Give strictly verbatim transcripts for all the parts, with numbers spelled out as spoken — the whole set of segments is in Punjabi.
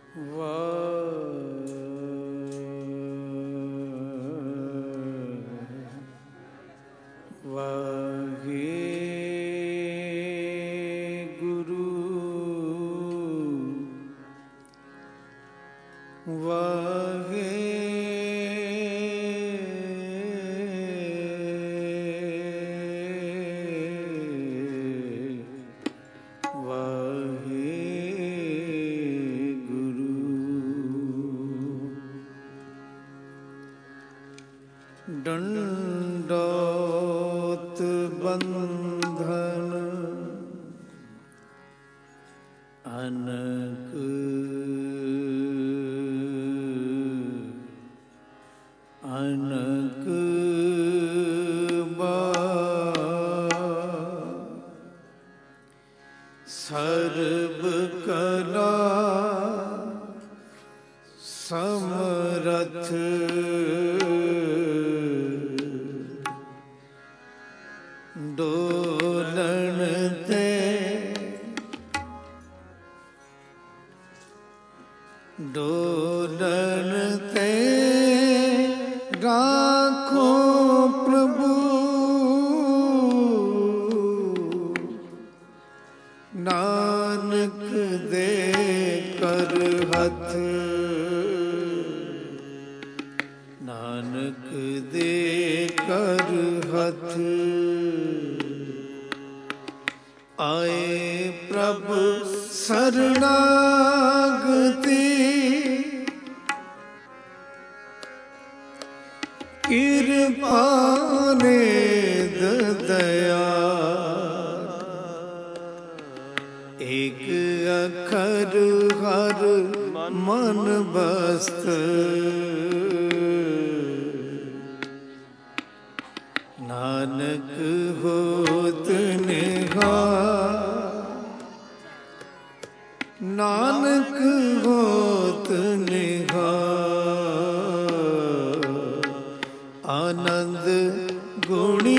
ਡੰਡੋਤ ਬੰਧਨ ਅਨਕ ਅਨਕ ਬਾਰ ਸਰਬ ਕਲਾ ਸਮਰਥ ਡੋਲਣ ਤੇ ਡੋਲਣ ਤੇ ਰਾਖੋ ਪ੍ਰਭੂ ਨਾਨਕ ਦੇ ਕਰ ਹੱਥ ਨਾਨਕ ਦੇ ਕਰ ਹੱਥ ਆਏ ਪ੍ਰਭ ਸਰਨਾਗਤੀ ਕਿਰਪਾ ਨਿਧ ਦਇਆ ਏਕ ਅੱਖਰ ਹਰ ਮਨ ਬਸਤ ਨਾਨਕ ਹੋਤ ਨਿਹਾਲ ਨਾਨਕ ਹੋਤ ਨਿਹਾਲ ਆਨੰਦ ਗੁਣੀ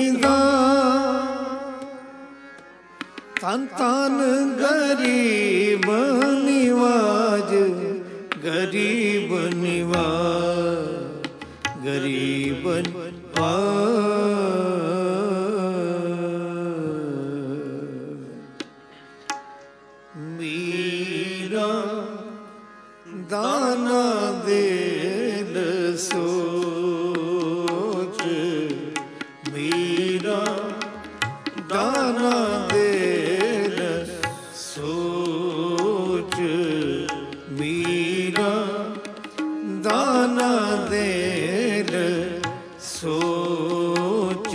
ਨਿਧਾਨ ਤਨ ਤਨ ਗਰੀਬ ਨਿਵਾਜ ਗਰੀਬ ਨਿਵਾਜ ਗਰੀਬ ਮੀਰਾ ਦਾਨਾ ਦੇਨ ਸੋਚ ਮੀਰਾ ਦਾਨਾ ਦੇਨ ਸੋਚ ਮੀਰਾ ਦਾਨਾ ਦੇਨ ਸੋਚ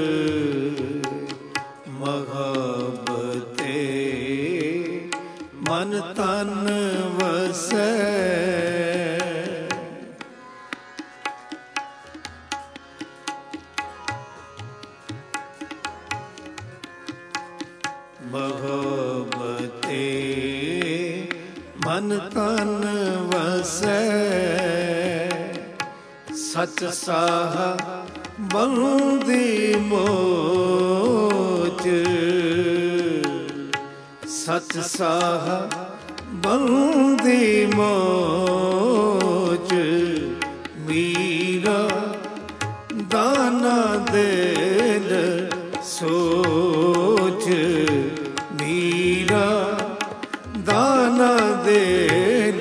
ਮਹਾਬਤੇ ਮਨ ਤਨ ਵਸੈ ਮਹਾਬਤੇ ਮਨ ਤਨ ਵਸੈ ਸਚ ਸਾਹ ਬੰਦੀ ਮੋਚ ਸਚ ਸਾਹ ਬੰਦੀ ਮੋਚ ਮੀਰਾ ਦਾਨਾ ਦੇਨ ਸੋਚ ਮੀਰਾ ਦਾਨਾ ਦੇਨ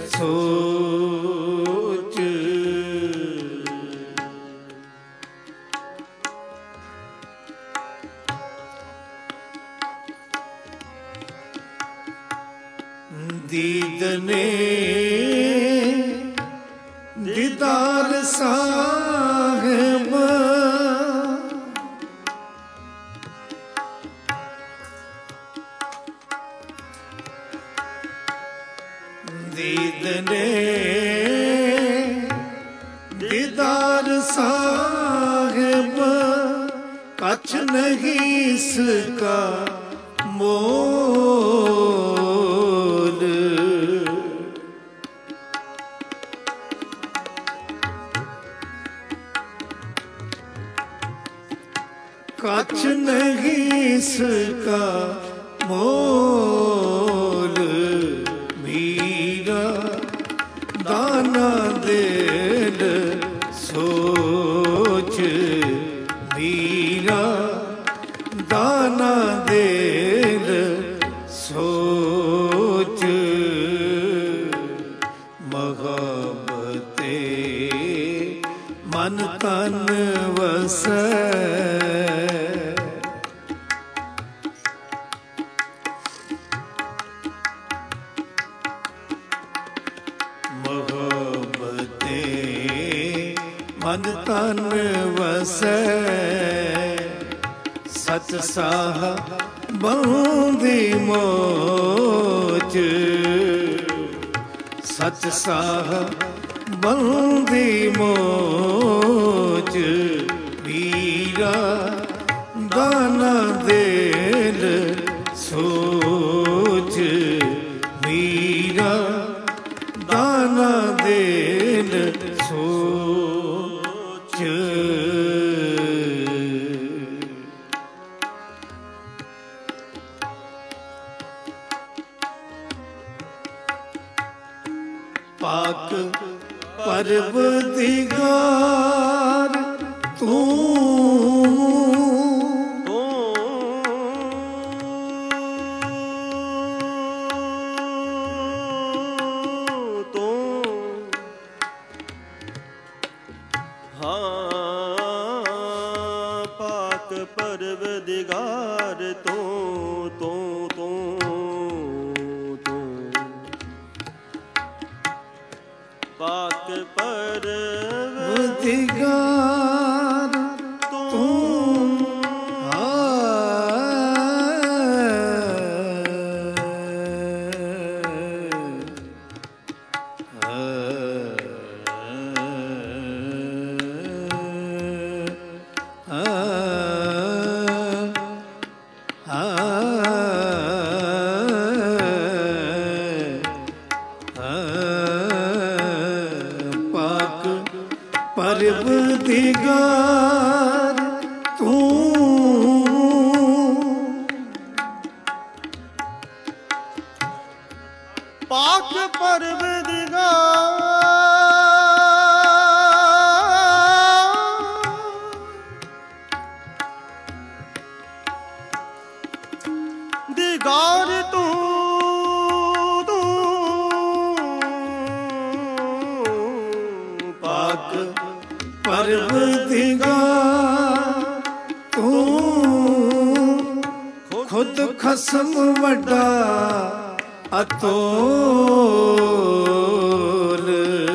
ਸੋਚ ਦੀਦਨੇ ਦੀਦਾਰ ਸਾਹਿਬ ਦੀਦਨੇ ਦੀਦਾਰ ਸਾਹਿਬ ਕਛ ਨਹੀਂ ਸਕਾ ਮੋਲ ਕਛ ਨਹੀਂ ਸਕਾ ਮੋਲ ਮੀਰਾ ਮਨ ਤਨ ਵਸੈ ਸਚ ਸਾਹਿਬਾਂ ਦੀ ਮੋਚ ਸਚ ਸਾਹਿਬਾਂ ਦੀ ਮੋਚ ਵੀਰਾ ਦਾਨਾ ਦਿਲ ਸੋਚ ਵੀਰਾ ਦਾਨਾ ਦਿਲ ਸੋਚ ਪਾਕ ਪਰਵਰਿਗਾਰ ਤੂੰ ਪਰਵਰਿਗਾਰ ਤੂੰ ਤੂੰ ਤੂੰ ਤੂੰ ਪਾਕ ਪਰਵਰਿਗਾਰ ਤੂੰ ਪਰਵਰਿਗਾਰ ਤੂੰ ਪਾਕ ਪਰਵਰਿਗਾਰ ਦਿਗਾਰ ਤੂੰ ਪਰਵਰਿਗਾਰ ਤੂੰ ਖੁਦ ਖਸਮ ਵੱਡਾ ਅਤੋਲ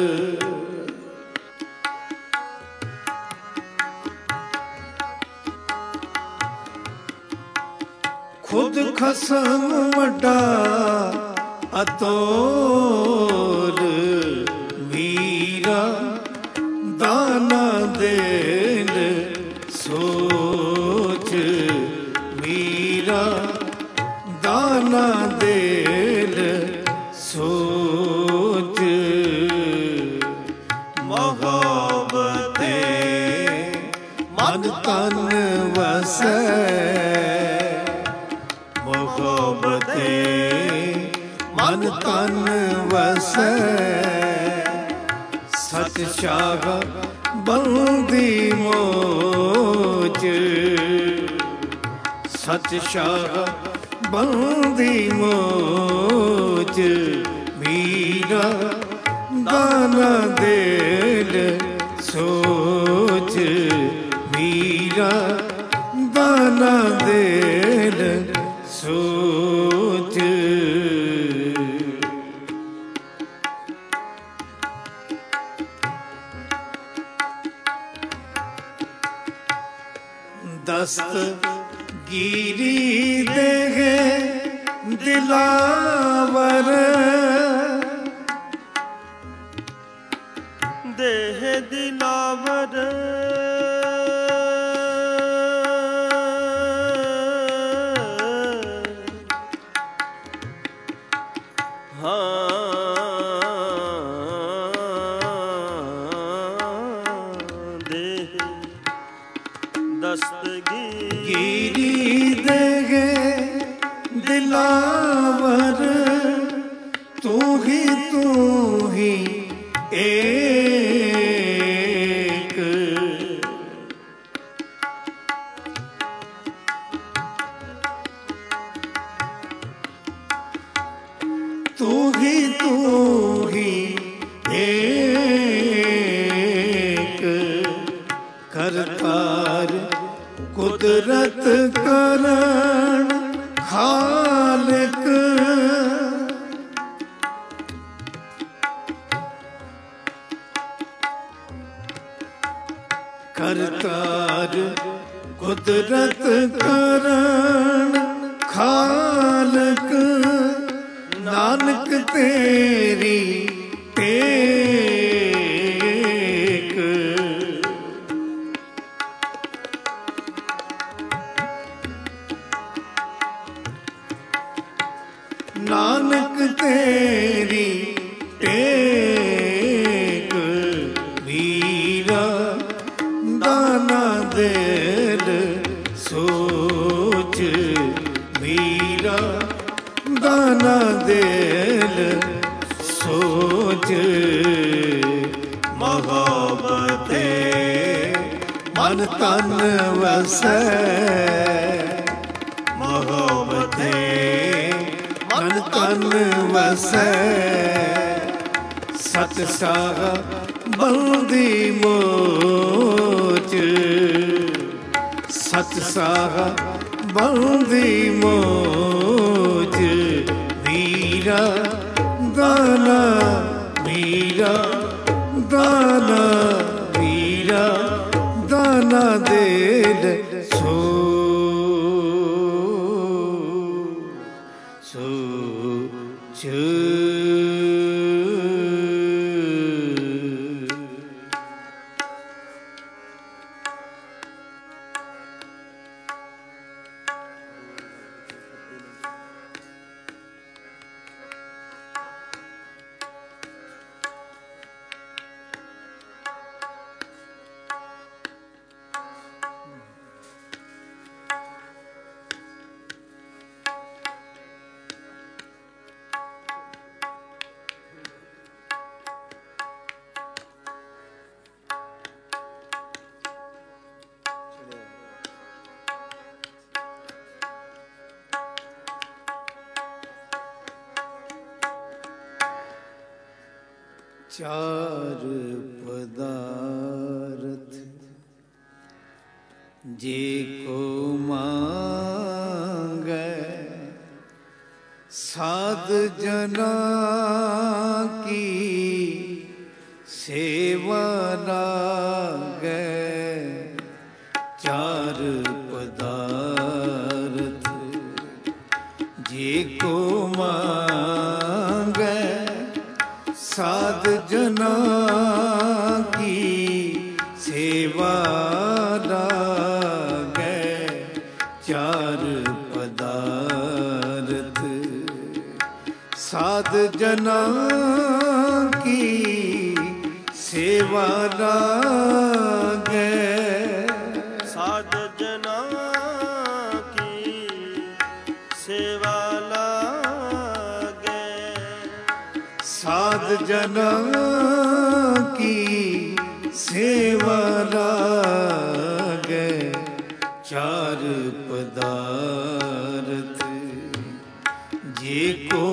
ਖੁਦ ਖਸਮ ਵੱਡਾ ਅਤੋਲ ਵੀਰਾ ਦਾਨਾ ਦਿਲ ਸੋਚ ਵੀਰਾ ਦਾਨਾ ਦਿਲ ਸੋਚ ਮੁਹੱਬਤੇ ਮਨ ਤਨ ਵਸੈ ਮੁਹੱਬਤੇ ਮਨ ਤਨ ਵਸੈ ਸਚ ਸਾਹਿਬਾਂ ਦੀ ਮੋਚ ਸਚ ਸਾਹਿਬਾਂ ਦੀ ਮੋਚ ਵੀਰਾ ਦਾਨਾ ਦਿਲ ਸੋਚ ਵੀਰਾ ਦਾਨਾ ਦਿਲ ਸੋਚ ਦਸਤਗੀਰੀ ਦੇਗੇ ਦਿਲਾਵਰ ਦੇਹ ਦਿਲਾਵਰ ਹਾਂ ਦੇਹ ਦਸਤਗੀਰੀ ਦੇਗੇ ਦਿਲਾਵਰ ਤੂੰ ਹੀ ਤੂੰ ਹੀ ਏਕ ਤੂੰ ਹੀ ਤੂੰ ਹੀ ਏਕ ਕਰਤਾਰ ਕੁਦਰਤ ਕਰਨ ਖਾਲਿਕ ਕਰਤਾਰ ਕੁਦਰਤ ਕਰਨ ਖਾਲਕ ਨਾਨਕ ਤੇਰੀ ਟੇਕ। ਨਾਨਕ ਤੇਰੀ ਟੇਕ ਵੀਰਾ ਦਾਨਾ ਦਿਲ ਸੋਚ ਵੀਰਾ ਦਾਨਾ ਦਿਲ ਸੋਚ। ਮੁਹੱਬਤੇ ਮਨ ਤਨ ਵਸੈ ਮੁਹੱਬਤੇ ਮਨ ਤਨ ਵਸੈ ਸਤ ਸਾਹ ਬੰਦੀ ਮੋਚ ਸਤ ਸਾਹ ਬੰਦੀ ਮੋਚ ਵੀਰਾ ਦਾਨਾ ਵੀਰਾ ਦਾਨਾ ਵੀਰਾ ਦਾਨਾ ਦੇਲ ਸੋ ਸੋਚ। ਚਾਰ ਪਦਾਰਥ ਜੇ ਕੋ ਮੰਗੈ ਸਾਧ ਜਨਾ ਕੀ ਸੇਵਾ ਲਾਗੈ। ਚਾਰ ਪਦਾਰਥ ਜੇ ਕੋ ਮੰਗੈ ਸਾਧ ਜਨਾ ਕੀ ਸੇਵਾ ਲਾਗੈ। ਚਾਰ ਪਦਾਰਥ ਸਾਧ ਜਨਾ ਕੀ ਸੇਵਾ ਲਾਗੈ। ਸਾਧ ਜਨਾ ਕੀ ਸੇਵਾ ਲਾਗੈ। ਸਾਧ ਜਨਾ ਕੀ ਸੇਵਾ ਲਾਗੈ। ਚਾਰ ਪਦਾਰਥ ਜੇ ਕੋ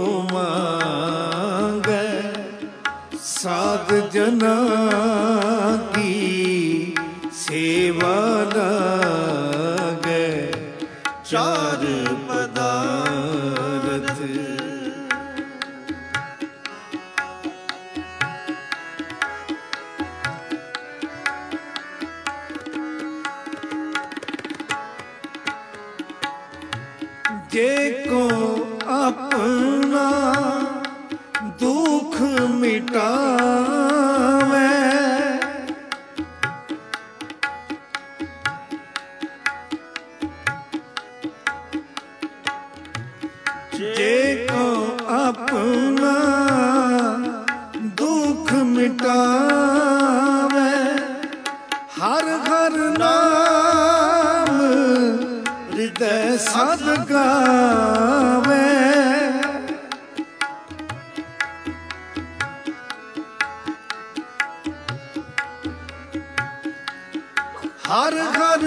ਮੰਗੈ ਸਾਧ ਜਨਾ ਕੀ ਸੇਵਾ ਲਾਗੈ। ਚਾਰ ਪਦਾਰਥ ਜੇ ਕੋ ਆਪਣਾ ਦੁਖ ਮਿਟਾਵੇ ਜੇ ਕੋ ਆਪਣਾ ਦੁਖ ਮਿਟਾਵੇ ਹਰ ਹਰ ਨਾਮ ਹਿਰਦੈ ਸਦ ਗਾਵੇ। ਹਰ ਹਰ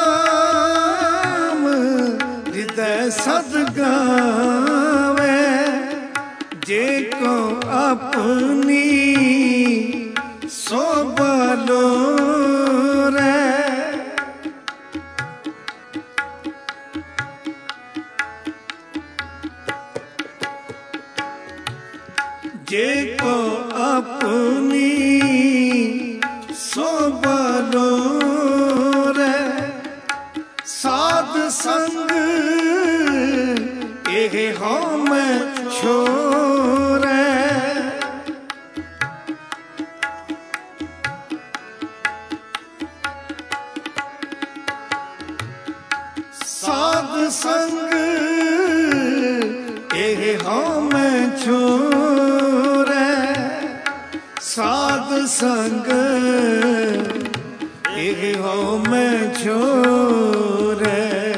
ਨਾਮ ਹਿਰਦੈ ਸਦ ਗਾਵੇ। ਜੇ ਕੋ ਆਪਣੀ ਸੋਭਾ ਲੋਰੇ ਜੇ ਕੋ ਆਪਣੀ ਸੋਭਾ ਲੋਰੇ ਸੰਗ ਇਹ ਹਉ ਮੈਂ ਛੋੜੈ, ਸਾਧ ਸੰਗ ਇਹ ਹਉ ਮੈਂ ਛੋੜੈ, ਸਾਧ ਸੰਗ ਇਹ ਹਉ ਮੈਂ ਛੋੜੈ।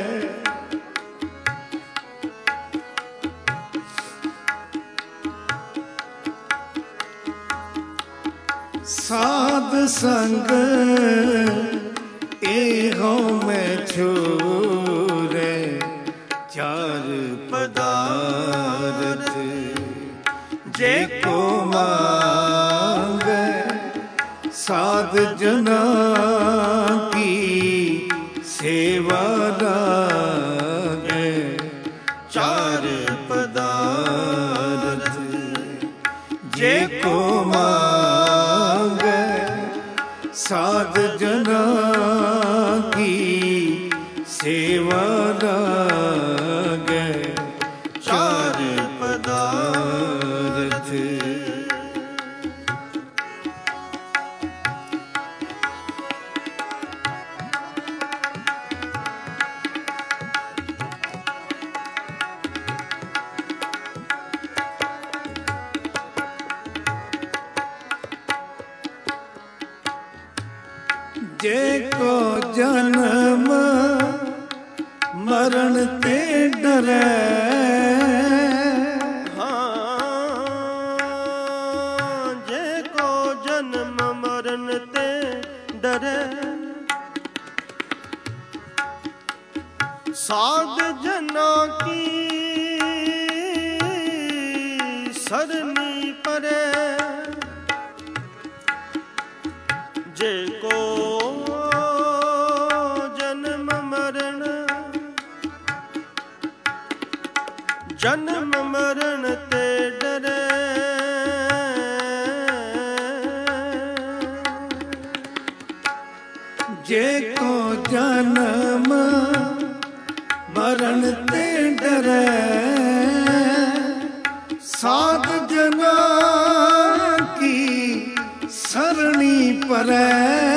ਸਾਧ ਸੰਗ ਇਹ ਹਉ ਮੈਂ ਛੋੜੈ, ਚਾਰ ਪਦਾਰਥ ਜੇ ਕੋ ਮੰਗੈ, ਸਾਧ ਜਨਾ ਕੀ ਸੇਵਾ ਲਾਗੈ। ਚਾਰ ਪਦਾਰਥ ਜੇ ਕੋ ਮੰਗੈ, ਸਾਧ ਜਨਾ ਕੀ ਸੇਵਾ ਲਾਗੈ। ਚਾਰ ਪਦਾਰਥ ਜੇ ਕੋ ਜਨਮ ਮਰਨ ਤੇ ਡਰੈ, ਹਾਂ ਜੇ ਕੋ ਜਨਮ ਮਰਨ ਤੇ ਡਰੈ, ਸਾਧ ਜਨਾ ਕੀ ਸਰਨੀ ਪਰੈ। ਜੇ ਕੋ ਜਨਮ ਮਰਨ ਜਨਮ ਮਰਨ ਤੇ ਡਰੈ, ਜੇ ਕੋ ਜਨਮ ਮਰਨ ਤੇ ਡਰੈ, ਸਾਧ ਜਨਾ ਕੀ ਸਰਣੀ ਪਰੈ।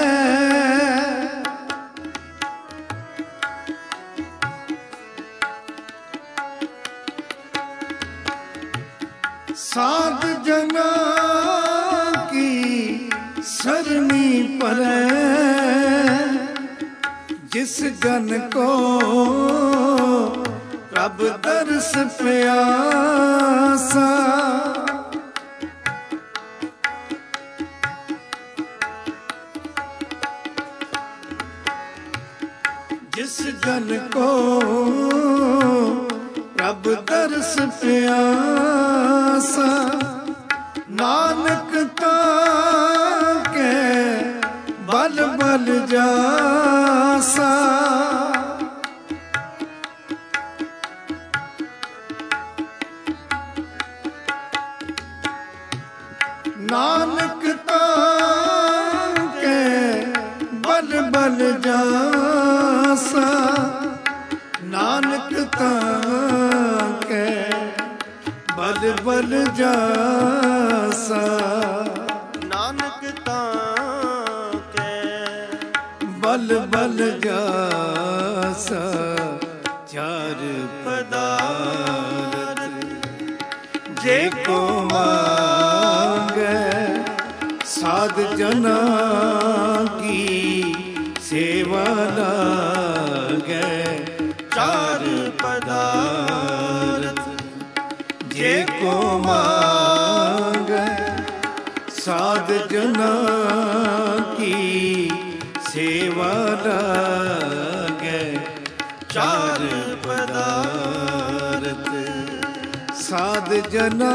ਸਾਧ ਜਨਾ ਕੀ ਸਰਣੀ ਪਰੈ, ਜਿਸ ਜਨ ਕੋ ਪ੍ਰਭ ਦਰਸ ਪਿਆਸਾ, ਜਿਸ ਜਨ ਕੋ ਪ੍ਰਭ ਦਰਸ ਪਿਆਸਾ, ਨਾਨਕ ਤਾਕੈ ਬਲ ਬਲ ਜਾਸਾ। ਨਾਨਕ ਤਾਕੈ ਬਲ ਬਲ ਜਾਸਾ, ਨਾਨਕ ਤਾਕੈ ਬਲ ਬਲ ਜਾਸਾ। ਨਾਨਕ ਤਾਕੈ ਬਲ ਬਲ ਜਾਸਾ। ਚਾਰ ਪਦਾਰਥ ਜੇ ਕੋ ਮੰਗੈ, ਸਾਧ ਜਨਾ ਕੀ ਸੇਵਾ ਲਾਗੈ। ਚਾਰ ਪਦਾਰਥ ਜੇ ਕੋ ਮੰਗੈ, ਸਾਧ ਜਨਾ ਕੀ ਸੇਵਾ ਲਾਗੈ। ਚਾਰ ਪਦਾਰਥ ਸਾਧ ਜਨਾ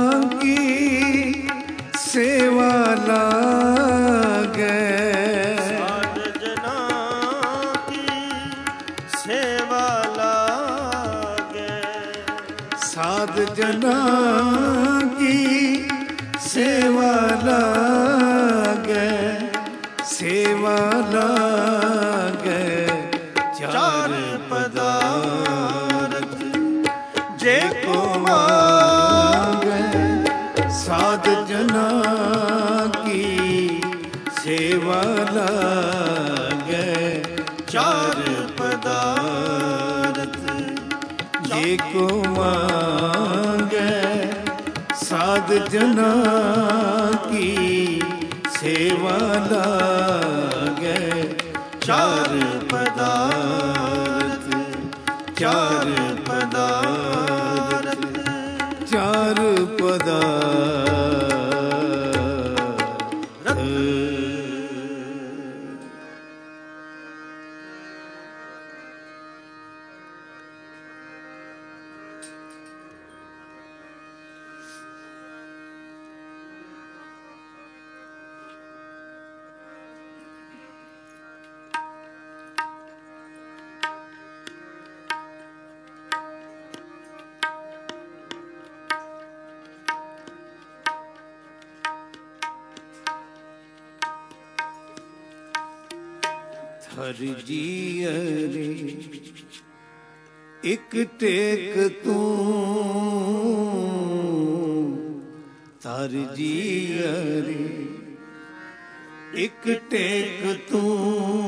ਕੀ ਸੇਵਾ ਲਾਗੈ। ਸਾਧ ਜਨਾ ਕੀ ਸੇਵਾ ਲਾਗੈ। ਸਾਧ ਜਨਾ ਕੀ ਸੇਵਾ ਲਾਗੈ। ਸੇਵਾ ਲਾਗੈ। ਚਾਰ ਪਦਾਰਥ ਸਾਧ ਜਨਾ ਕੀ ਸੇਵਾ ਲਾਗੈ ਚਾਰ ਪਦਾਰਥ ਜੇ ਕੋ ਮੰਗੈ ਸਾਧ ਜਨਾ ਕੀ ਸੇਵਾ ਲਾਗੈ ਚਾਰ ਪਦਾਰਥ ਚਾਰ ਪਦਾਰਥ ਚਾਰ ਪਦਾਰਥ ਹਰ ਜੀਅਰੇ ਇੱਕ ਟੇਕ ਤੂੰ ਹਰ ਜੀਅਰੇ ਇੱਕ ਟੇਕ ਤੂੰ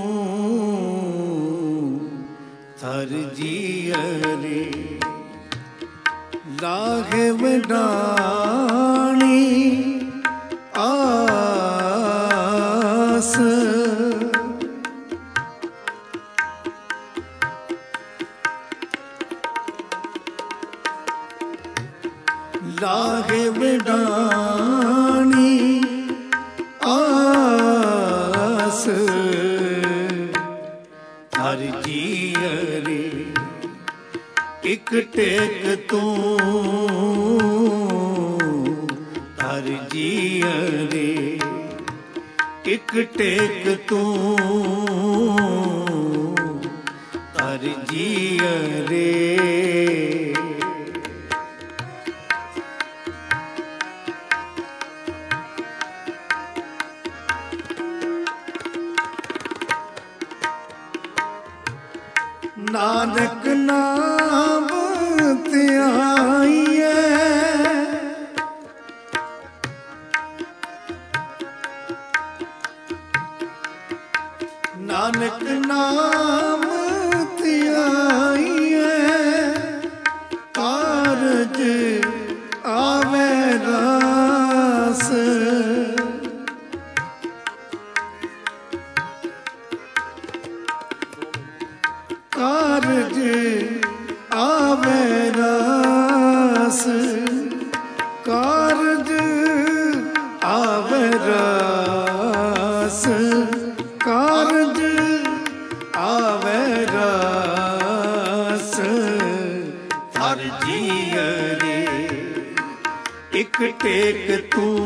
ਹਰ ਜੀਅਰੇ ਲਾਹੇ ਵਡਾਣੀ ਆਸ ਲਾਹੇ ਵਡਾਣੀ ਆਸ ਹਰ ਜੀਅਰੇ ਇੱਕ ਟੇਕ ਤੂੰ ਹਰ ਜੀਅਰੇ ਇੱਕ ਟੇਕ ਤੂੰ ਹਰ ਜੀਅਰੇ ਨਾਨਕ ਨਾਮ ਧਿਆਈਐ ਨਾਨਕ ਨਾਮ ਧਿਆਈਐ ਕਾਰਜ ਆਵੇ ਰਾਸ ਕਾਰਜ ਆਵੇ ਰਾਸ ਕਾਰਜ ਆਵੇ ਰਾਸ ਕਾਰਜ ਆਵੇ ਰਾਸ ਹਰ ਜੀਅਰੇ ਇੱਕ ਟੇਕ ਤੂੰ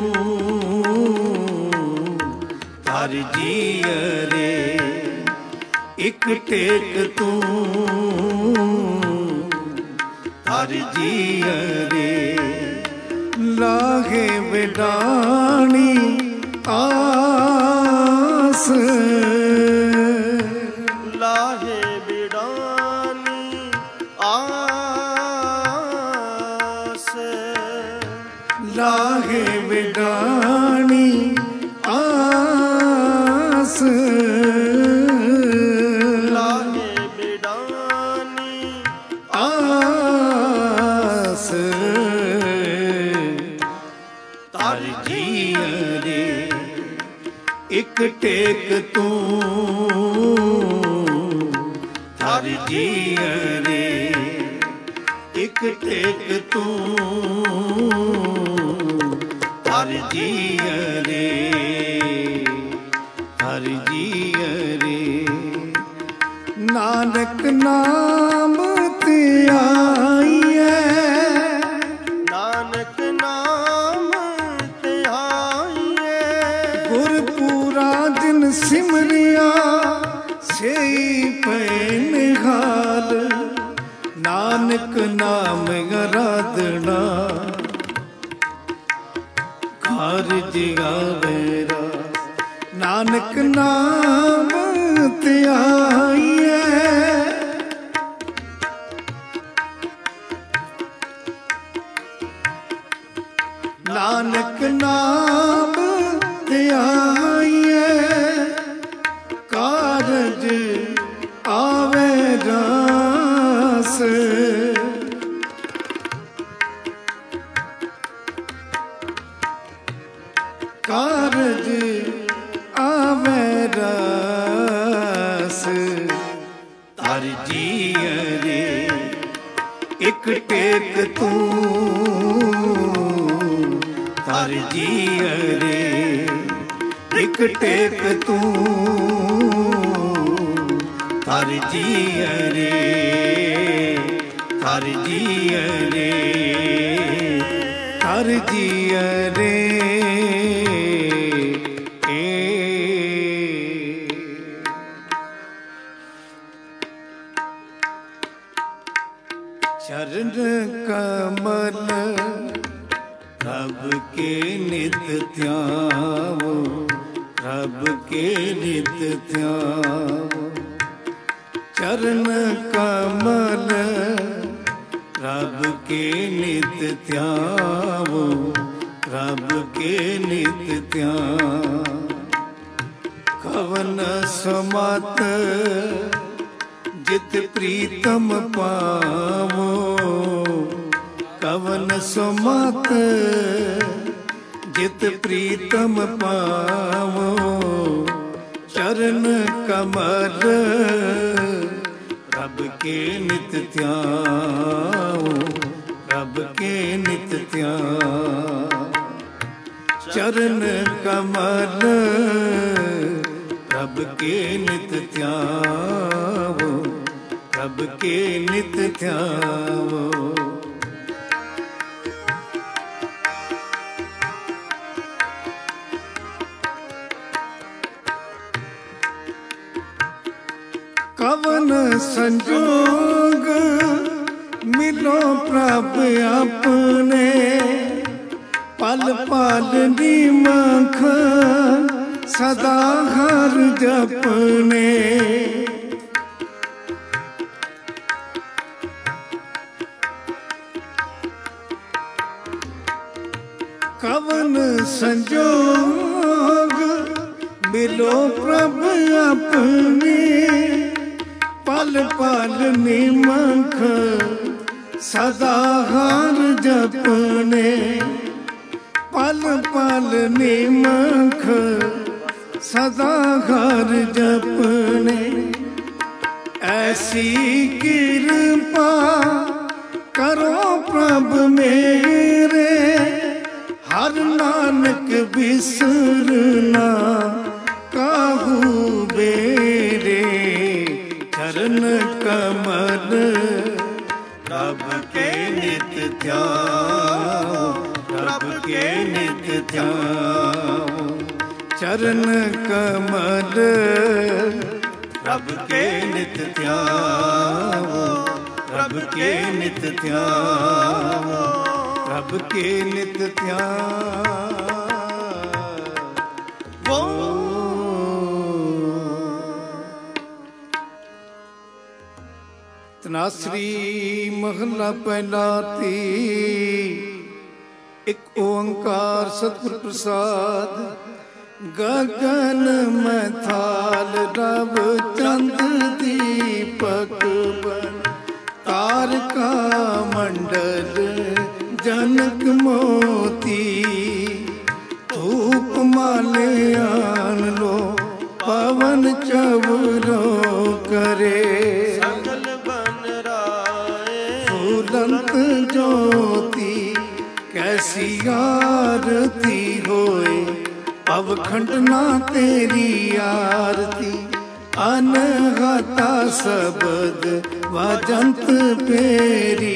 ਹਰ ਜੀਅਰੇ ਇੱਕ ਟੇਕ ਤੂੰ ਹਰ ਜੀਅਰੇ ਲਾਹੇ ਵਡਾਣੀ ਆਸ ਲਾਹੇ ਵਡਾਣੀ ਆਸ ਲਾਹੇ ਵਡਾਣੀ ਆਸ ਆਸ ਹਰ ਜੀਅਰੇ ਇੱਕ ਟੇਕ ਤੂੰ ਹਰ ਜੀਅਰੇ ਇੱਕ ਟੇਕ ਤੂੰ ਹਰ ਜੀਅਰੇ ਹਰ ਜੀਅਰੇ ਨਾਨਕ ਨਾਮ ਧਿਆਈਐ ਨਾਨਕ ਨਾਮ ਧਿਆਈਐ ਗੁਰਪੂਰਾ ਦਿਨ ਸਿਮਰਿਆ ਸਈ ਪੈ ਨਿਹਾਲ ਨਾਨਕ ਨਾਮ ਅਰਾਧਨਾ ਕਾਰਜ ਆਵੇ ਰਾਸ ਨਾਨਕ ਨਾਮ ਧਿਆਈਐ ਨਾਨਕ ਨਾਨਕ ਨਾਮ ਧਿਆਈਐ ਕਾਰਜ ਆਵੇ ਰਾਸ। ਕਾਰਜ ਆਵੇ ਰਾਸ। ਧਰ ਜੀਅਰੇ ਇੱਕ ਟੇਕ ਤੂੰ, ਧਰ ਜੀਅਰੇ ਇੱਕ ਟੇਕ ਤੂੰ, ਧਰ ਜੀਅਰੇ ਧਰ ਜੀਅਰੇ ਧਰ ਜੀਅਰੇ। चरण कमल रब के नित ध्यावो, रब के नित ध्यावो। चरण कमल रब के नित ध्यावो, रब के नित ध्यावो। कवन समत जित प्रीतम पावो, कवन सुमत जित प्रीतम पावो। चरण कमल रब के नित ध्यावो, रब के नित ध्यावो। चरण कमल रब के नित ध्यावो, रब के नित ध्यावो। कवन संजोग मिलो प्रभ अपने, पल पल निमख सदा हर जपने। कवन संजोग मिलो प्रभ अपने, पल पल निमख सदा हर जपने। पल पल निमख सदा हर जपने। ऐसी कृपा करो प्रभ मेरे, हर नानक बिसरना काहू बेरे। चरण कमल रब के नित ध्यावो, रब के नित ध्यावो। चरण कमल रब के नित ध्यावो, रब के नित ध्यावो, रब के नित ध्यावो। तनासरी महला पहला ती। एक ओंकार सतगुर प्रसाद। गगन में थाल रब चंद दीपक बन, तारका मंडल जनक मोती। धूप माले आन लो पवन चवरो करे, सकल बन राए फूलंत ज्योति। कैसी आरती होए अवखंड ना तेरी आरती। अनहता शब्द वाजंत पेरी,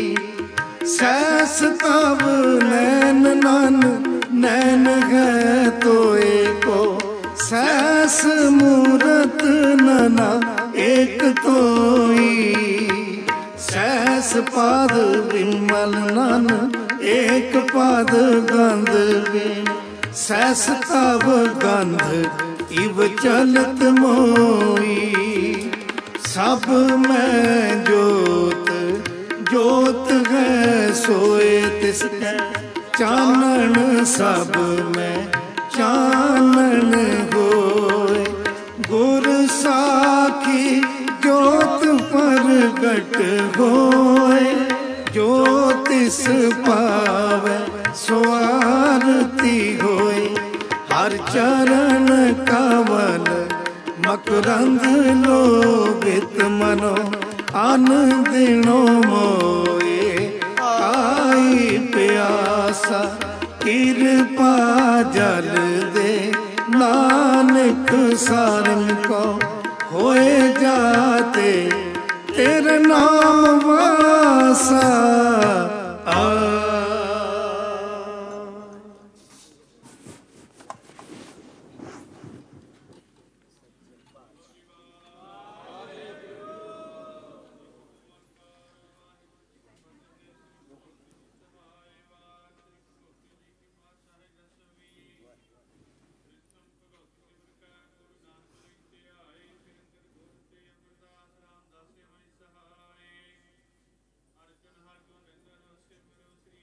सैस तब नैन नन नैन है तोए को। सैस मूरत नना एक तोई, सैस पाद विमल नन एक पाद गंध बिन। सैस तब गंध इव चलत मोई, सब में जोत जोत है सोए तिसके। ਚਾਨਣ ਸਭ ਮੈਂ ਚਾਨਣ ਹੋਏ। ਗੁਰ ਸਾਖੀ ਜੋਤ ਪ੍ਰਗਟ ਹੋਏ। ਜੋ ਤਿਸ ਪਾਵੈ ਸੋ ਆਰਤੀ ਹੋਏ। ਹਰ ਚਰਨ ਕਵਲ ਮਕਰੰਦ ਲੋਭਿਤ ਮਨੋ ਅਨਦਿਨੋ ਮੋਏ। ਆਈ ਪਿਆਸਾ ਕਿਰਪਾ ਜਲ ਦੇ ਨਾਨਕ ਸਾਰਨ ਕੋ ਹੋਏ ਜਾਤੇ ਤੇਰੇ ਨਾਮ ਵਾਸਾ। ਆ ਅਰਜਨ ਹਰ ਗੋਬਿੰਦ ਸਿਮਰੋ ਸ੍ਰੀ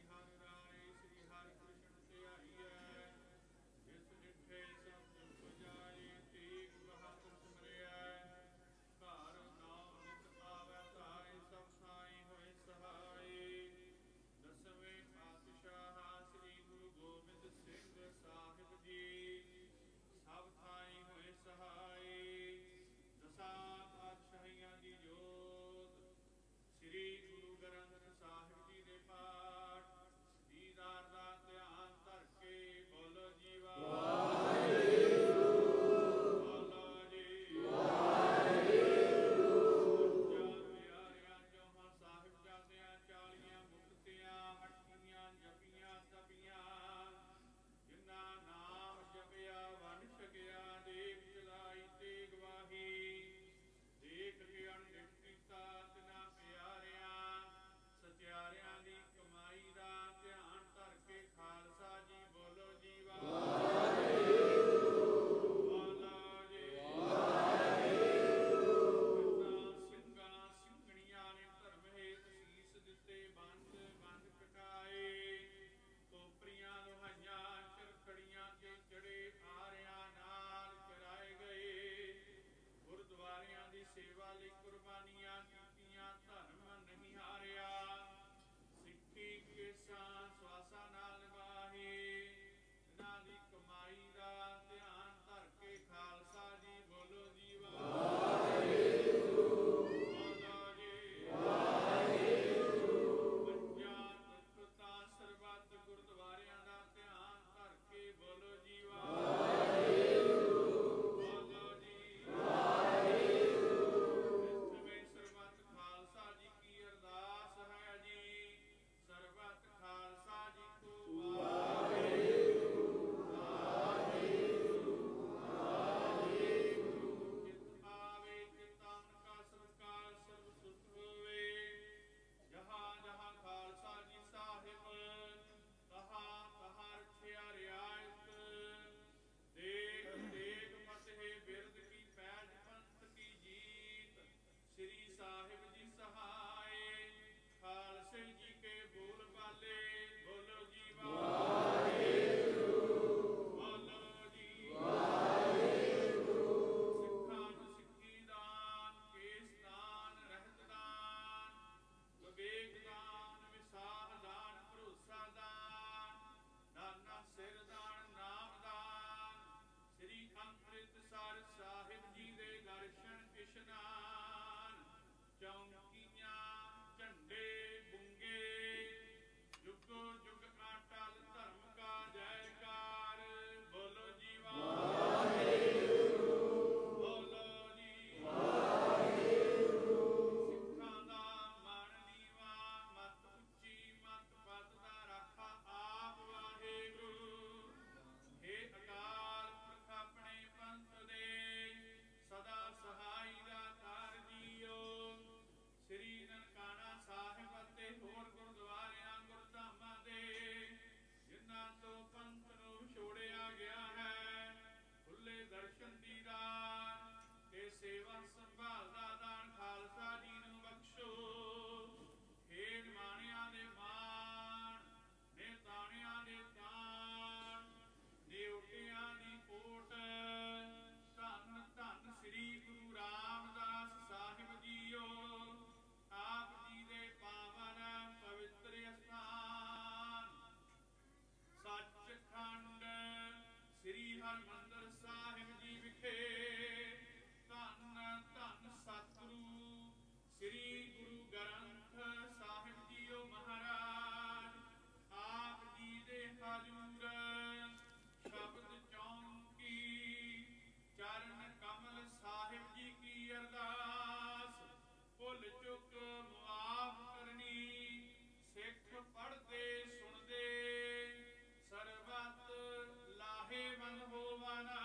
ਹਰਿਮੰਦਰ ਸਾਹਿਬ ਜੀ ਵਿਖੇ ਧੰਨ ਧੰਨ ਸਤਿਗੁਰੂ ਸ੍ਰੀ ਗੁਰੂ ਗ੍ਰੰਥ ਸਾਹਿਬ ਜੀਓ ਮਹਾਰਾਜ ਆਪ ਜੀ ਦੇ ਹਾਜ਼ੂਰ ਸ਼ਬਦ ਚੌਂਕੀ ਚਰਨ ਕਮਲ ਸਾਹਿਬ ਜੀ ਕੀ ਅਰਦਾਸ ਭੁੱਲ ਚੁੱਕ ਮੁਆਫ ਕਰਨੀ ਸਿੱਖ ਪੜ੍ਹਦੇ ਸੁਣਦੇ ਸਰਬਤ ਲਾਹੇਵੰਦ ਹੋਵਨਾ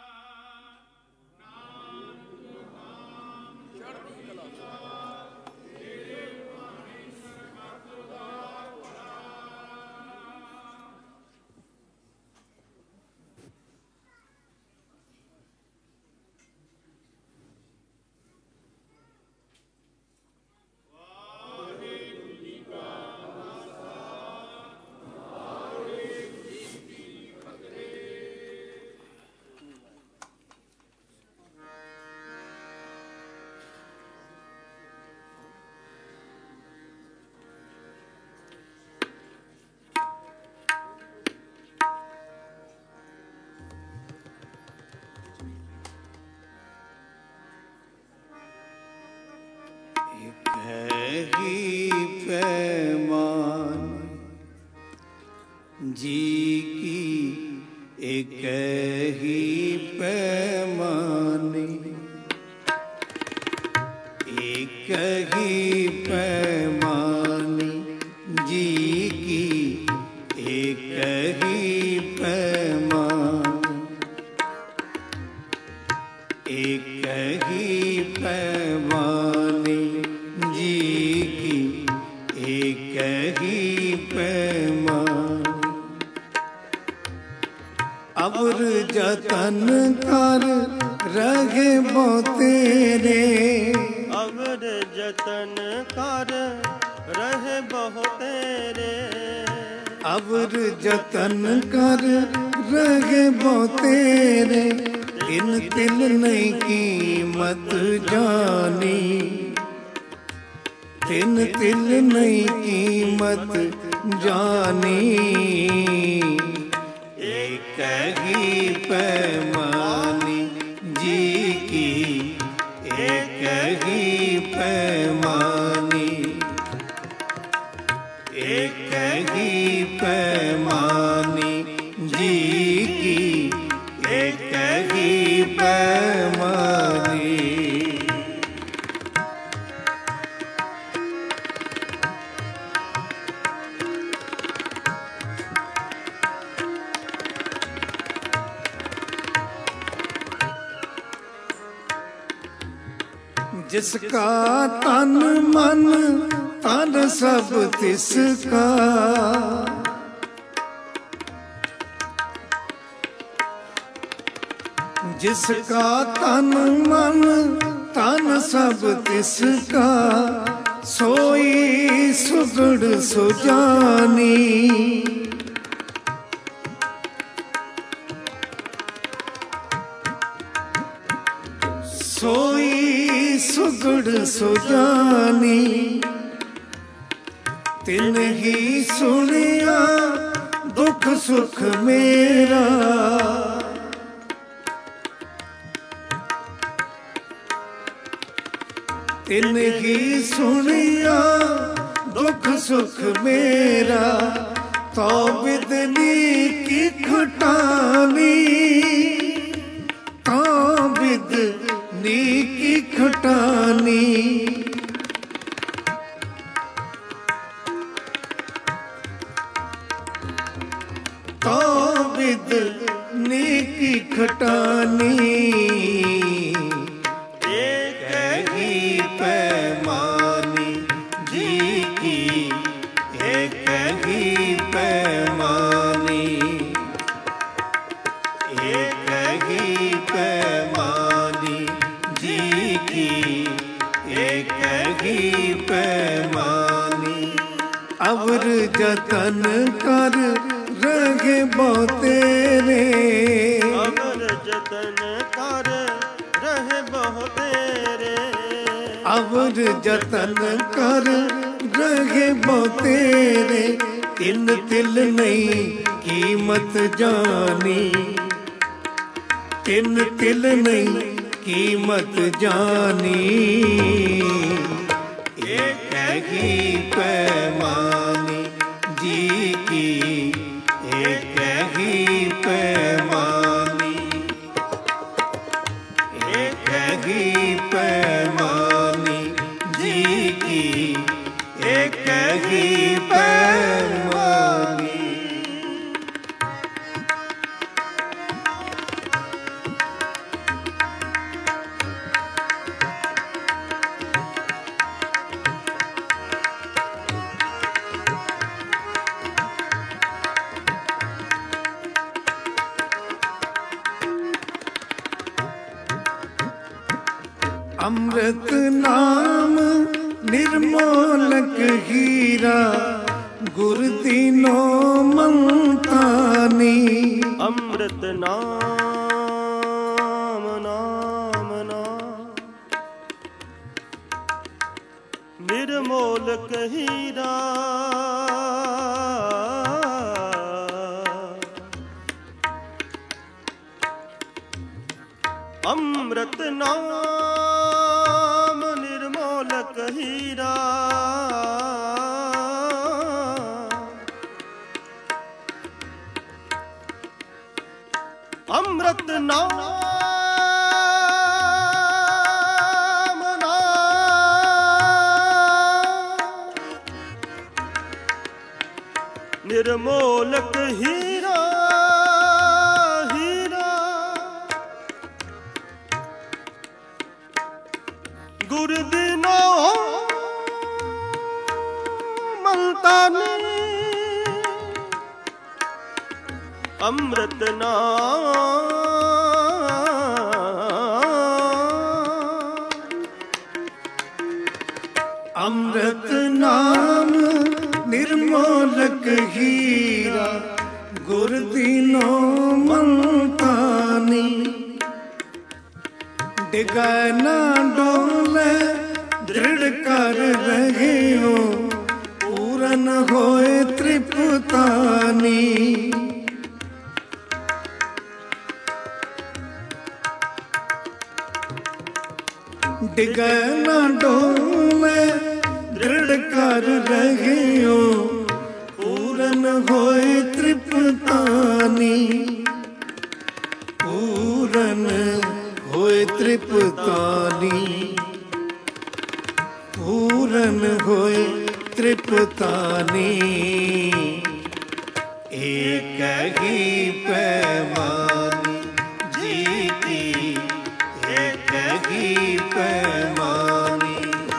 ਨਾਨਕ ਨਾਮ ਚੜ੍ਹਦੀ ਕਲਾ ਤੇਰੇ ਭਾਣੇ ਸਰਬਤ ਦਾ ਭਲਾ। ਵਾਹਿਗੁਰੂ ਜੀ ਕਾ ਖਾਲਸਾ ਵਾਹਿਗੁਰੂ ਜੀ ਕੀ ਫਤਿਹ। एक है ही पैमान जी की, एक ही पैमानी, एक ही पैमानी जी की, एक ही पैमान, एक ही पैमानी जी की, एक ही पैमान। अबर जतन कर रहे बो तेरे, अवर जतन कर रहे बहु तेरे, अबर जतन कर रहे बो तेरे, इन तिल नहीं कीमत जानी, तिन तिल नहीं कीमत जानी, एक ही पैमानी जी की, एक ही पैमानी, एक ही पैमानी जी की, एक ही पैमानी। जिसका तन मन तन सब तिसका, जिसका तन मन तन सब तिसका, सोई सुगड़ सुजानी, सोई सुगड़ सुजानी, तिन ही सुनिया दुख सुख मेरा, तिन ही सुनिया दुख सुख मेरा, तो बिदनी की खटानी, तो बिदनी की खटानी, तो बिदनी की खटानी, एक ही पैमानी जी की, एक ही पैमानी, एक ही पैमानी जी की, एक ही पैमानी। अवर जतन कर रहे बो तेरे, अवर जतन कर रहे बहु तेरे, अवर जतन कर रहे बो तेरे, इन तिल नहीं कीमत जानी, तिन तिल नहीं कीमत जानी, एक ही पैमानी जी की, एक ही पैमानी, एक ही पैमानी जी की, एक ही पैमानी। अमृत नाम निर्मोलक हीरा, गुर दीनो मंतानी। अमृत नाम नाम नाम निर्मोलक हीरा, अमृत नाम निर्मोलक हीरा, अमृत नाम नाम निर्मोलक हीरा, हीरा गुर दीनो मंतानी। अमृत नाम अमृत नाम निर्मोलक हीरा, गुर दीनो मंतानी। डिगा ना डोले दृढ़ कर रहे हो, पूरन होए तृप्तानी। डिगा ना डोले दृढ़ कर रहे हो, पूरन होए तृप्तानी। पूरन होए तृप्तानी, पूरन होए तृप्तानी। एक ही पैमानी जी की, एक ही पैमानी,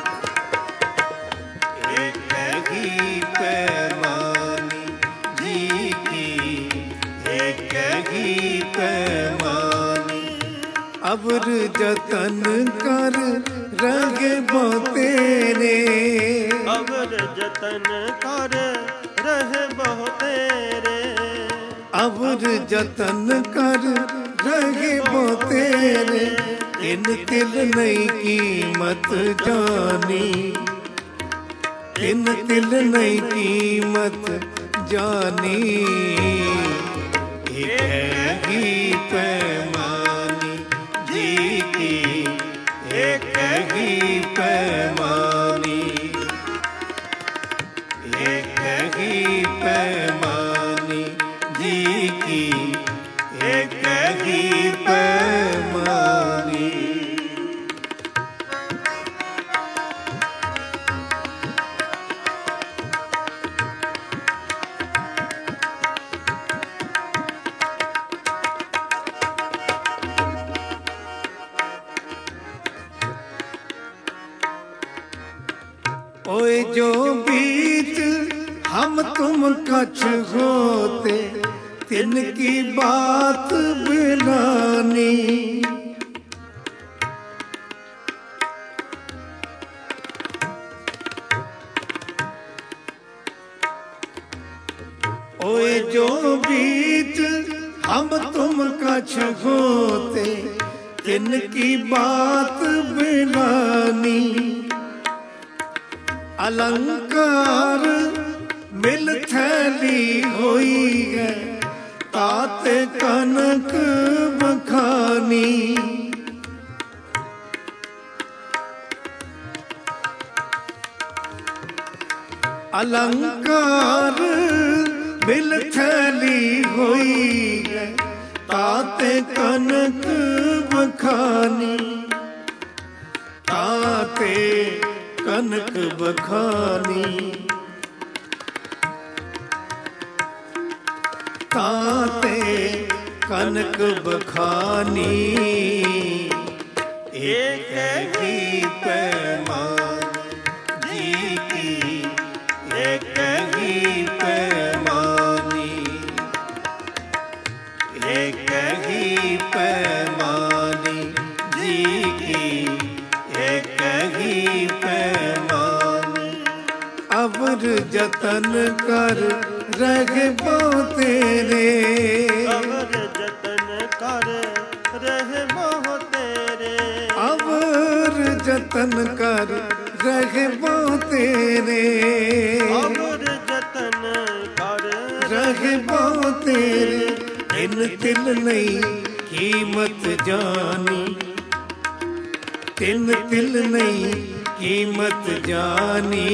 एक ही पैमानी जी की, एक ही पैमानी। अवर जतन कर रहे बो तेरे, अवर जतन कर रहे बहु तेरे, अवर जतन कर रहे बो तेरे। इन तिल नहीं कीमत जानी, इन तिल नहीं कीमत जानी। एक ही पैमानी जी की, एक ही पैमानी, एक ही पैमानी जी की, एक ही पैमानी। ओए जो बीच हम तुम कछ होते, तिनकी बात बिलानी। ओए जो बीच हम तुम कछ होते, तिनकी बात बिलानी। अलंकार मिल थैली होई है, ताते कनक बखानी। बखानी। अलंकार बिल थैली होई है ताते कनक बखानी। ताते कनक बखानी। ताते कनक बखानी। एक ही पैमान जी की एक ही पैमानी। एक ही पैमानी जी की एक ही पैमानी। अवर जतन कर रहबो तेरे। अवर जतन कर रहबो तेरे। अवर जतन कर रहबो तेरे। अवर जतन कर रहबो तेरे। इन तिल नहीं कीमत जानी। तिन तिल नहीं कीमत जानी।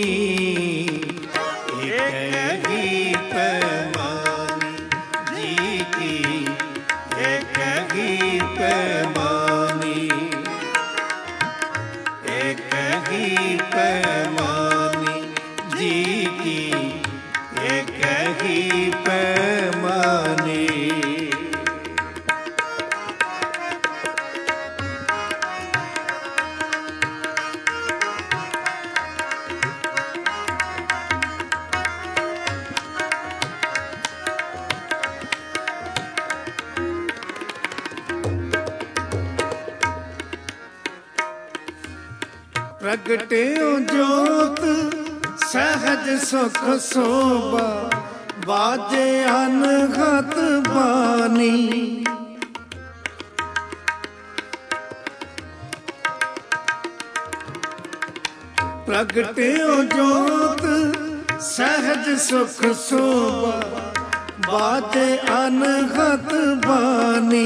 एक ही पैमानी जी की एक ही पैमानी। एक ही पैमानी जी की एक ही पैमानी। प्रगटे जोत सहज सुख शोभा बाजे अनघत बानी। प्रगटे जोत सहज सुख शोभा बाजे अनघत बानी।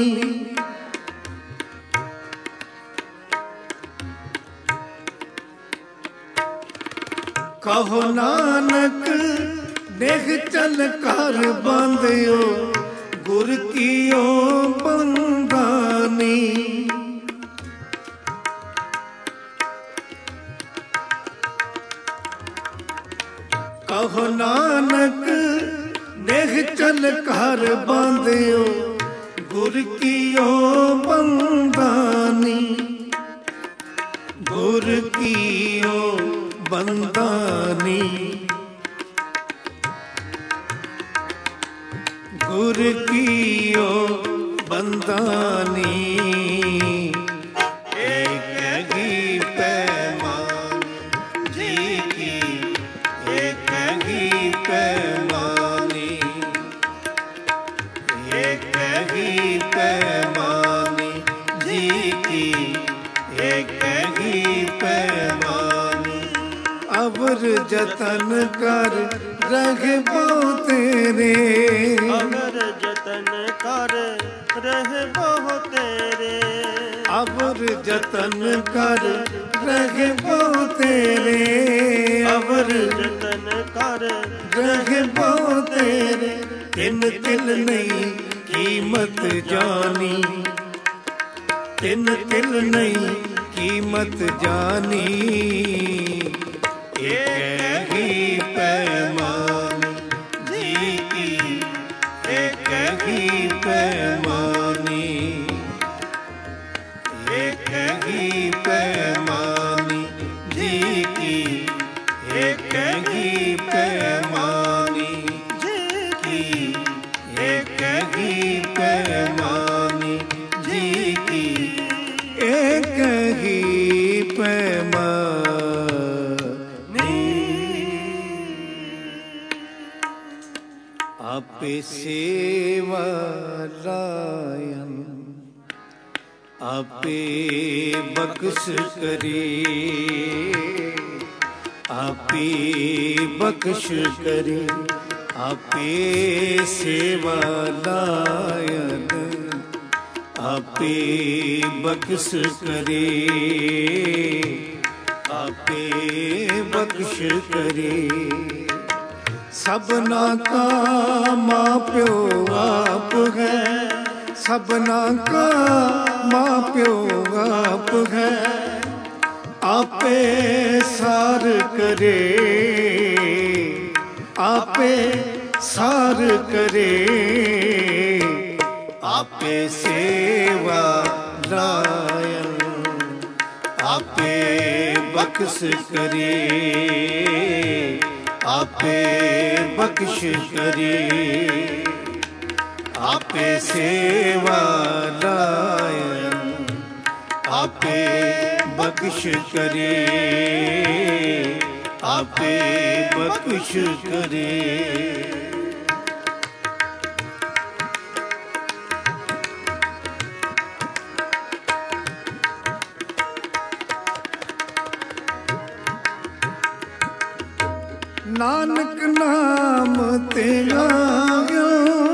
कहो नानक देख चल कर बांधियो गुर कियो बंदानी। कहो नानक देख चल कर बांधियो गुर कियो बंदानी। गुर कियो बंदानी। गुर कियो बंदानी। एक ही पैमान जी की एक ही पैमानी। एक ही पैमानी जी की एक ही पैमानी। अवर जतन कर रहबो तेरे। अवर जतन कर रहबो तेरे। अवर जतन कर रहबो तेरे। अवर जतन कर रहबो तेरे। तिन तिल नहीं कीमत जानी। तिन तिल नहीं कीमत जानी। एक ही पैमानी जी की एक ही पैमानी। एक ही पैमानी जी की एक ही पैमानी। जी की एक ही पैमानी जी की एक ही पैमानी। आपे सेवा लायन आपे बख्श करे। आपे बख्श करे। आपे सेवा लायन ਆਪੇ ਬਖਸ਼ ਕਰੇ, ਆਪੇ ਬਖਸ਼ ਕਰੇ। ਸਭਨਾ ਕਾ ਮਾਂ ਪਿਓ ਆਪ ਹੈ, ਸਭਨਾ ਕਾ ਮਾਂ ਪਿਓ ਆਪ ਹੈ। ਆਪੇ ਸਾਰ ਕਰੇ, ਆਪੇ ਸਾਰ ਕਰੇ। ਆਪੇ ਸੇਵਾ ਲਾਇਨ, ਆਪੇ ਬਖਸ਼ ਕਰੇ, ਆਪੇ ਬਖਸ਼ ਕਰੇ। ਆਪੇ ਸੇਵਾ ਲਾਇਨ, ਆਪੇ ਬਖਸ਼ ਕਰੇ, ਆਪੇ ਬਖਸ਼ ਕਰੇ। ਨਾਨਕ ਨਾਮ ਤੇ ਆਇਓ,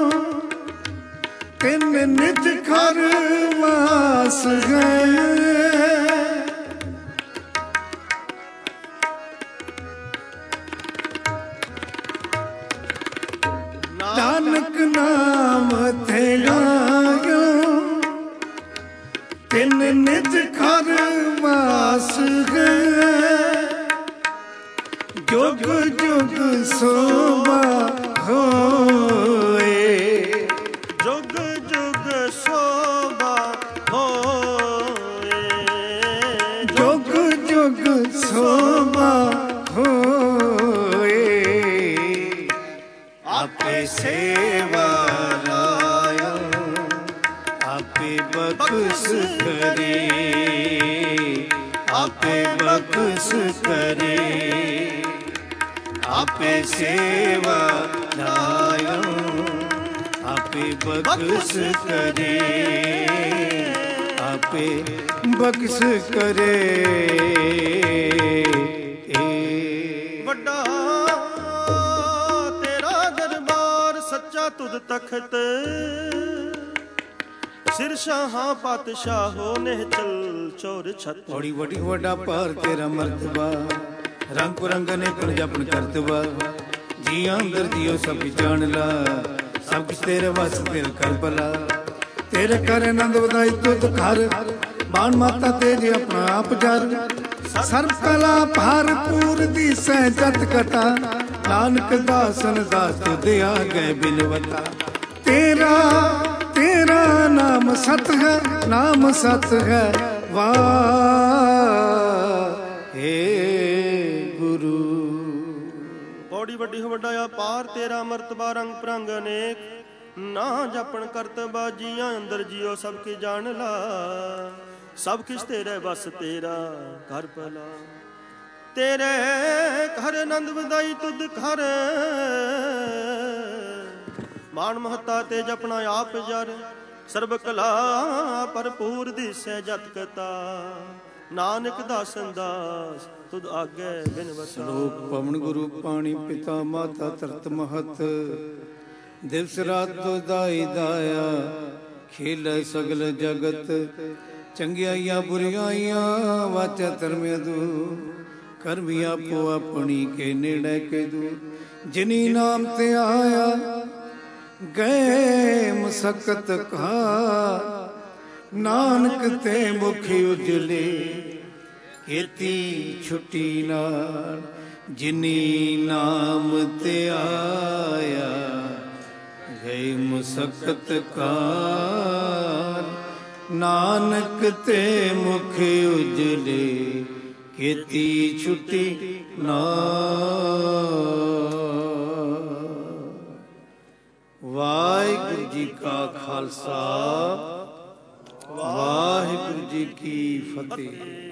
ਤਿਨ ਨਿਜ ਘਰ ਵਾਸ ਗਏ। ਨਾਨਕ ਨਾਮ ਤੇ ਆਇਓ, ਤਿਨ ਨਿਜ ਘਰ ਵਾਸ ਗਏ। ਜੁਗ ਜੁਗ ਸੋਭਾ ਹੋਏ, ਜੁਗ ਜੁਗ ਸੋਭਾ ਹੋਏ, ਜੁਗ ਜੁਗ ਸੋਭਾ ਹੋਏ। ਆਪੇ ਸੇਵਾ ਲਾਇਨ, ਆਪੇ ਬਖਸ਼ ਕਰੇ, ਆਪੇ ਬਖਸ਼ ਕਰੇ। ਆਪੇ ਸੇਵਾ ਲਾਇਨ, ਆਪੇ ਬਖਸ਼ ਕਰੇ, ਆਪੇ ਬਖਸ਼ ਕਰੇ। ਵੱਡਾ ਤੇਰਾ ਦਰਬਾਰ ਸੱਚਾ ਤੁਧ ਤਖਤ। ਸਿਰ ਸ਼ਾਹਾਂ ਪਾਤਸ਼ਾਹੋ ਨਿਹਚਲ ਚੌਰ ਛਤ। ਬੜੀ ਵੱਡੀ ਵੱਡਾ ਭਾਰ ਤੇਰਾ ਮਰਤਬਾ, ਰੰਗ ਰੰਗ ਨੇ ਪ੍ਰਜਾਪਨ ਕਰਤਵਾ। ਜੀ ਅੰਦਰ ਜੀਓ ਸਭ ਜਾਣ ਲਾ, ਸਭ ਕੁਛ ਤੇਰੇ ਵਸ ਤੇਰੇ ਕਰ ਭਲਾ। ਤੇਰੇ ਕਰ ਆਨੰਦ ਵਧਾਈ ਤੁਧ ਘਰ, ਬਾਣ ਮਾਤਾ ਤੇਜ ਆਪਣਾ ਆਪ ਜਰ। ਸਰਬ ਕਲਾ ਭਰਪੂਰ ਦੀ ਸਹਿਜਤ ਕਥਾ, ਨਾਨਕ ਦਾਸਨ ਦਾਸ ਤੁਧ ਆ ਗਏ ਬਿਨਵਤਾ। ਤੇਰਾ ਤੇਰਾ ਨਾਮ ਸਤ ਹੈ, ਨਾਮ ਸਤ ਹੈ ਵਾਹਿ ਗੁਰੂ। ਬੜੀ ਵੱਡੀ ਵੱਡਾ ਅਪਾਰ ਤੇਰਾ ਮਰਤਬਾ, ਰੰਗ ਪ੍ਰੰਗ ਅਨੇਕ। ਨਾ ਜਪਣ ਕਰਤਬਾ, ਜੀਆਂ ਅੰਦਰ ਜੀਓ ਸਭ ਕੀ ਜਾਣ ਲਾ। ਸਭ ਕਿਛ ਤੇਰੇ ਬਸ ਤੇਰਾ ਘਰ ਭਲਾ। ਤੇਰੇ ਘਰ ਆਨੰਦ ਵਧਾਈ ਤੁਧ ਘਰ, ਮਾਣ ਮਹੱਤਾ ਤੇ ਜਪਣਾ ਆਪ ਜਰ। ਸਰਬ ਕਲਾ ਭਰਪੂਰ ਦਿਸੈ ਜਤ ਕਤਾ, ਨਾਨਕ ਦਾਸਨ ਦਾਸ ਤੁਧ ਆਗੇ ਬਿਨਵਤਾ। ਸ਼ਲੋਕ ਪਵਨ ਗੁਰੂ ਪਾਣੀ ਪਿਤਾ ਮਾਤਾ ਧਰਤ ਮਹਤ। ਦਿਵਸ ਰਾਤ ਦਾਈ ਦਾਇਆ, ਖੇਲੇ ਸਗਲ ਜਗਤ। ਚੰਗਿਆਈਆਂ ਬੁਰੀਆਈਆਂ ਵਾਚਾ ਧਰਮਿਆ ਦੂ, ਕਰਮੀ ਆਪੋ ਆਪਣੀ ਕੇ ਨੇੜੇ ਕੇ ਦੂ। ਜਿਨੀ ਨਾਮ ਤੇ ਆਇਆ ਗਏ ਮਸਕਤ ਕਾ, ਨਾਨਕ ਤੇ ਮੁਖ ਉਜਲੇ ਕੀਤੀ ਛੁੱਟੀ ਨਾਲ। ਜਿਨੀ ਨਾਮ ਤੇ ਆਇਆ ਗਏ ਮਸਕਤ ਕਾ, ਨਾਨਕ ਤੇ ਮੁਖ ਉਜਲੇ ਕੀਤੀ ਛੁੱਟੀ ਨਾਲ। ਵਾਹਿਗੁਰੂ ਜੀ ਕਾ ਖਾਲਸਾ, ਵਾਹਿਗੁਰੂ ਜੀ ਕੀ ਫਤਿਹ।